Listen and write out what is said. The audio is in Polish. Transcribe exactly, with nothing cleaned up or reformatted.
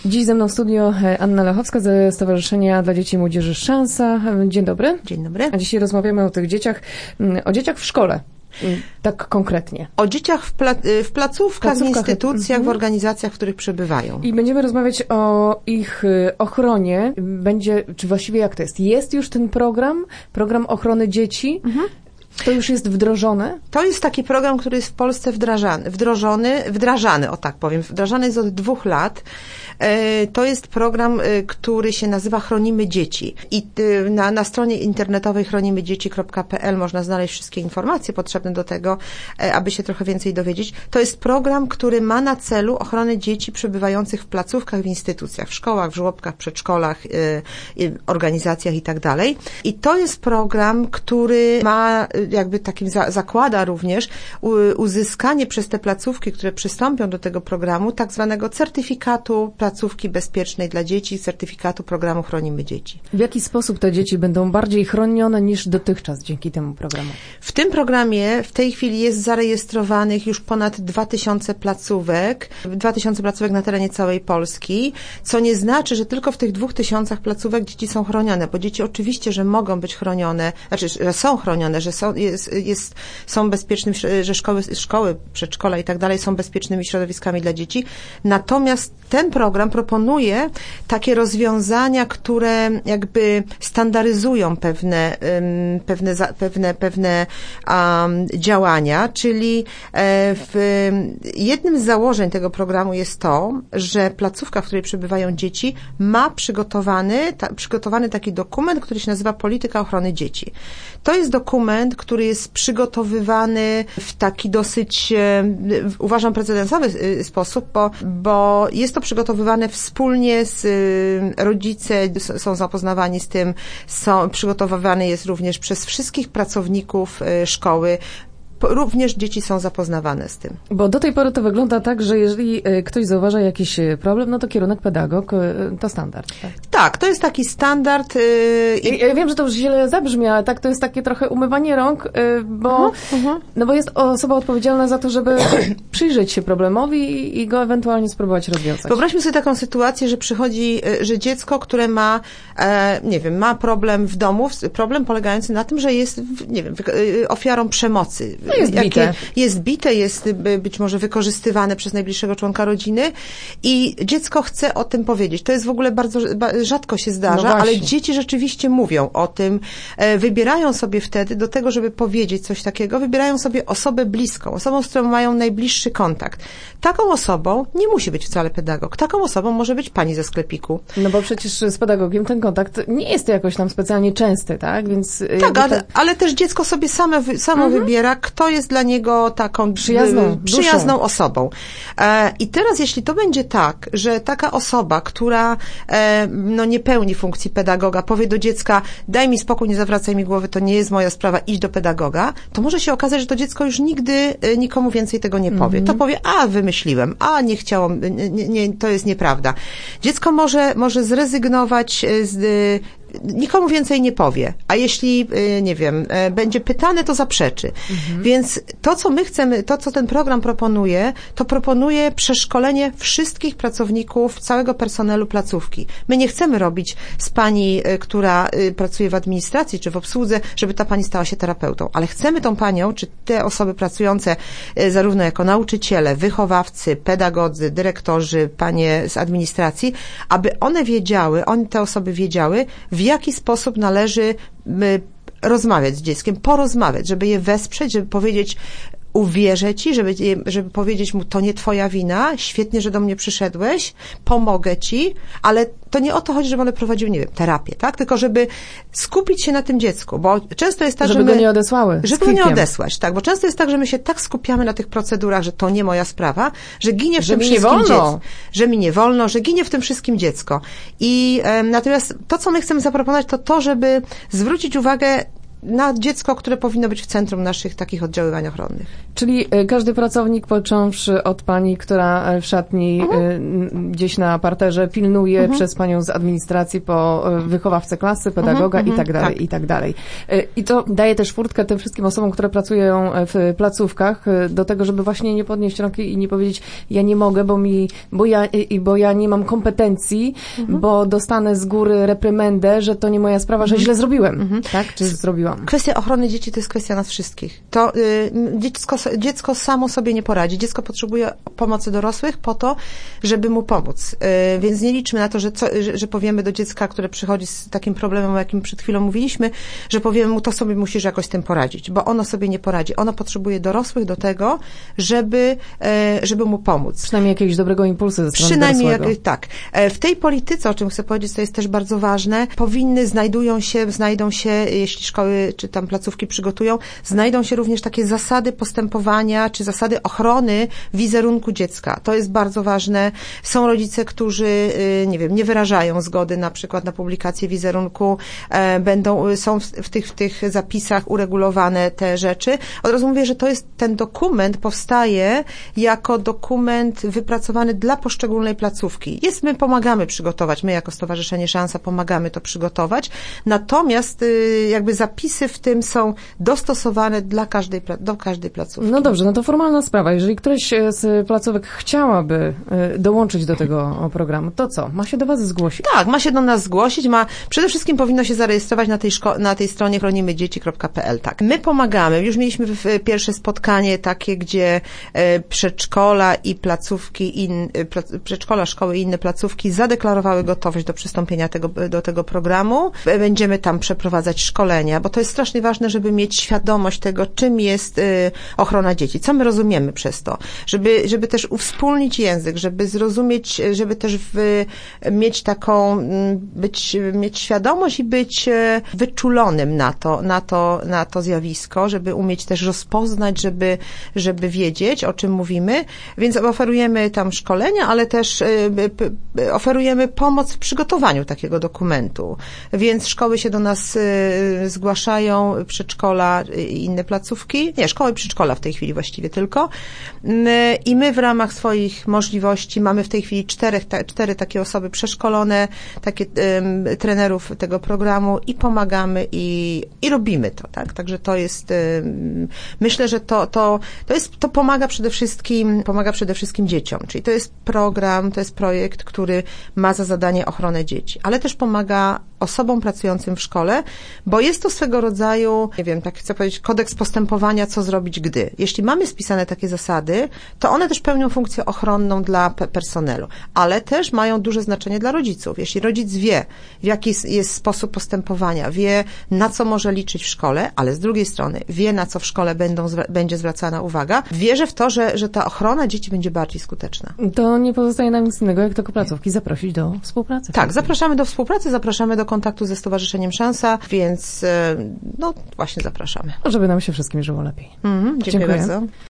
Dziś ze mną w studio Anna Lechowska ze Stowarzyszenia dla Dzieci i Młodzieży Szansa. Dzień dobry. Dzień dobry. A dzisiaj rozmawiamy o tych dzieciach, o dzieciach w szkole. Tak konkretnie. O dzieciach w, pla- w placówkach, w instytucjach, mm-hmm. w organizacjach, w których przebywają. I będziemy rozmawiać o ich ochronie. Będzie, czy właściwie jak to jest? Jest już ten program, program ochrony dzieci. Mm-hmm. To już jest wdrożone? To jest taki program, który jest w Polsce wdrażany, wdrożony, wdrażany, o tak powiem. Wdrażany jest od dwóch lat. To jest program, który się nazywa Chronimy Dzieci. I na, na stronie internetowej chronimy dzieci kropka p l można znaleźć wszystkie informacje potrzebne do tego, aby się trochę więcej dowiedzieć. To jest program, który ma na celu ochronę dzieci przebywających w placówkach, w instytucjach, w szkołach, w żłobkach, przedszkolach, organizacjach i tak dalej. I to jest program, który ma jakby takim za, zakłada również u, uzyskanie przez te placówki, które przystąpią do tego programu, tak zwanego certyfikatu placówki bezpiecznej dla dzieci, certyfikatu programu Chronimy Dzieci. W jaki sposób te dzieci będą bardziej chronione niż dotychczas dzięki temu programowi? W tym programie w tej chwili jest zarejestrowanych już ponad dwa tysiące placówek, dwa tysiące placówek na terenie całej Polski, co nie znaczy, że tylko w tych dwóch tysiącach placówek dzieci są chronione, bo dzieci oczywiście, że mogą być chronione, znaczy, że są chronione, że są Jest, jest, są bezpiecznym, że szkoły, szkoły, przedszkola i tak dalej są bezpiecznymi środowiskami dla dzieci. Natomiast ten program proponuje takie rozwiązania, które jakby standaryzują pewne, um, pewne, pewne, pewne um, działania, czyli w jednym z założeń tego programu jest to, że placówka, w której przebywają dzieci, ma przygotowany, ta, przygotowany taki dokument, który się nazywa Polityka Ochrony Dzieci. To jest dokument, który jest przygotowywany w taki dosyć, uważam, precedensowy sposób, bo, bo jest to przygotowywane wspólnie z rodzice, są zapoznawani z tym, są, przygotowywany jest również przez wszystkich pracowników szkoły. Również dzieci są zapoznawane z tym. Bo do tej pory to wygląda tak, że jeżeli ktoś zauważa jakiś problem, no to kierunek pedagog to standard. Tak, tak to jest taki standard. Yy, ja wiem, że to już źle zabrzmi, ale tak to jest takie trochę umywanie rąk, yy, bo, uh-huh. no bo jest osoba odpowiedzialna za to, żeby przyjrzeć się problemowi i go ewentualnie spróbować rozwiązać. Wyobraźmy sobie taką sytuację, że przychodzi, że dziecko, które ma, e, nie wiem, ma problem w domu, problem polegający na tym, że jest, nie wiem, ofiarą przemocy. No jest bite. Jest bite, jest być może wykorzystywane przez najbliższego członka rodziny i dziecko chce o tym powiedzieć. To jest w ogóle bardzo rzadko się zdarza, no ale dzieci rzeczywiście mówią o tym, wybierają sobie wtedy do tego, żeby powiedzieć coś takiego, wybierają sobie osobę bliską, osobą, z którą mają najbliższy kontakt. Taką osobą nie musi być wcale pedagog. Taką osobą może być pani ze sklepiku. No bo przecież z pedagogiem ten kontakt nie jest jakoś tam specjalnie częsty, tak? Więc tak, ale, tak... ale też dziecko sobie same, samo mhm. wybiera, kto jest dla niego taką przyjazną, przyjazną osobą. E, I teraz, jeśli to będzie tak, że taka osoba, która e, no nie pełni funkcji pedagoga, powie do dziecka, daj mi spokój, nie zawracaj mi głowy, to nie jest moja sprawa, idź do pedagoga, to może się okazać, że to dziecko już nigdy e, nikomu więcej tego nie powie. Mhm. To powie, a wymyśliłem, a nie chciałam, nie, nie, to jest nieprawda. Dziecko może, może zrezygnować z nikomu więcej nie powie, a jeśli, nie wiem, będzie pytane, to zaprzeczy. Mhm. Więc to, co my chcemy, to, co ten program proponuje, to proponuje przeszkolenie wszystkich pracowników, całego personelu placówki. My nie chcemy robić z pani, która pracuje w administracji czy w obsłudze, żeby ta pani stała się terapeutą, ale chcemy tą panią, czy te osoby pracujące zarówno jako nauczyciele, wychowawcy, pedagodzy, dyrektorzy, panie z administracji, aby one wiedziały, one te osoby wiedziały, w jaki sposób należy rozmawiać z dzieckiem, porozmawiać, żeby je wesprzeć, żeby powiedzieć, uwierzę ci, żeby, żeby powiedzieć mu, to nie twoja wina, świetnie, że do mnie przyszedłeś, pomogę ci, ale to nie o to chodzi, żeby one prowadziły, nie wiem, terapię, tak? Tylko żeby skupić się na tym dziecku, bo często jest tak, żeby że my... go nie odesłały. Żeby go nie odesłać, tak, bo często jest tak, że my się tak skupiamy na tych procedurach, że to nie moja sprawa, że ginie w że tym mi wszystkim dziecko. Że mi nie wolno, że ginie w tym wszystkim dziecko. I um, natomiast to, co my chcemy zaproponować, to to, żeby zwrócić uwagę na dziecko, które powinno być w centrum naszych takich oddziaływań ochronnych. Czyli każdy pracownik, począwszy od pani, która w szatni mhm. gdzieś na parterze pilnuje, mhm. przez panią z administracji po wychowawcę klasy, pedagoga mhm. i tak dalej, tak. i tak dalej. I to daje też furtkę tym wszystkim osobom, które pracują w placówkach do tego, żeby właśnie nie podnieść rąki i nie powiedzieć, ja nie mogę, bo mi, bo ja, bo ja nie mam kompetencji, mhm. bo dostanę z góry reprymendę, że to nie moja sprawa, że źle zrobiłem, mhm. tak? Czy zrobiłam. Kwestia ochrony dzieci to jest kwestia nas wszystkich. To y, dziecko, dziecko samo sobie nie poradzi. Dziecko potrzebuje pomocy dorosłych po to, żeby mu pomóc. Y, więc nie liczmy na to, że, co, że, że powiemy do dziecka, które przychodzi z takim problemem, o jakim przed chwilą mówiliśmy, że powiemy mu, to sobie musisz jakoś z tym poradzić, bo ono sobie nie poradzi. Ono potrzebuje dorosłych do tego, żeby, y, żeby mu pomóc. Przynajmniej jakiegoś dobrego impulsu ze strony Przynajmniej dorosłego. Jak, tak. W tej polityce, o czym chcę powiedzieć, to jest też bardzo ważne, powinny, znajdują się, znajdą się, jeśli szkoły czy tam placówki przygotują, znajdą się również takie zasady postępowania, czy zasady ochrony wizerunku dziecka. To jest bardzo ważne. Są rodzice, którzy, nie wiem, nie wyrażają zgody na przykład na publikację wizerunku, będą, są w tych, w tych zapisach uregulowane te rzeczy. Od razu mówię, że to jest, ten dokument powstaje jako dokument wypracowany dla poszczególnej placówki. Jest, my pomagamy przygotować, my jako Stowarzyszenie Szansa pomagamy to przygotować, natomiast jakby zapisy w tym są dostosowane dla każdej, do każdej placówki. No dobrze, no to formalna sprawa. Jeżeli któreś z placówek chciałaby dołączyć do tego programu, to co? Ma się do was zgłosić? Tak, ma się do nas zgłosić, ma, przede wszystkim powinno się zarejestrować na tej, szko- na tej stronie chronimy dzieci kropka p l. Tak. My pomagamy. Już mieliśmy w, w pierwsze spotkanie takie, gdzie e, przedszkola i placówki, in, e, przedszkola, szkoły i inne placówki zadeklarowały gotowość do przystąpienia tego, do tego programu. Będziemy tam przeprowadzać szkolenia, bo to jest strasznie ważne, żeby mieć świadomość tego, czym jest y, ochrona dzieci, co my rozumiemy przez to, żeby, żeby też uwspólnić język, żeby zrozumieć, żeby też w, mieć taką, być, mieć świadomość i być wyczulonym na to, na to, na to zjawisko, żeby umieć też rozpoznać, żeby, żeby wiedzieć, o czym mówimy, więc oferujemy tam szkolenia, ale też y, y, oferujemy pomoc w przygotowaniu takiego dokumentu, więc szkoły się do nas y, zgłaszają, przedszkola i inne placówki, nie, szkoły i przedszkola w tej chwili właściwie tylko y, i my w ramach swoich możliwości mamy w tej chwili czterech, ta, cztery takie osoby przeszkolone, takie y, trenerów tego programu i pomagamy i, i robimy to, tak, także to jest, y, myślę, że to, to, to jest, to pomaga przede wszystkim, pomaga przede wszystkim dzieciom, czyli to jest program, to jest projekt, który ma za zadanie ochronę dzieci, ale też pomaga osobom pracującym w szkole, bo jest to swego rodzaju, nie wiem, tak chcę powiedzieć, kodeks postępowania, co zrobić gdy. Jeśli mamy spisane takie zasady, to one też pełnią funkcję ochronną dla pe- personelu, ale też mają duże znaczenie dla rodziców. Jeśli rodzic wie, w jaki jest sposób postępowania, wie, na co może liczyć w szkole, ale z drugiej strony wie, na co w szkole będą, będzie zwracana uwaga, wierzę w to, że, że ta ochrona dzieci będzie bardziej skuteczna. To nie pozostaje nam nic innego, jak tylko placówki zaprosić do współpracy. Tak, zapraszamy do współpracy, zapraszamy do kontaktu ze Stowarzyszeniem Szansa, więc no właśnie zapraszamy. Żeby nam się wszystkim żyło lepiej. Mhm, dziękuję, dziękuję bardzo.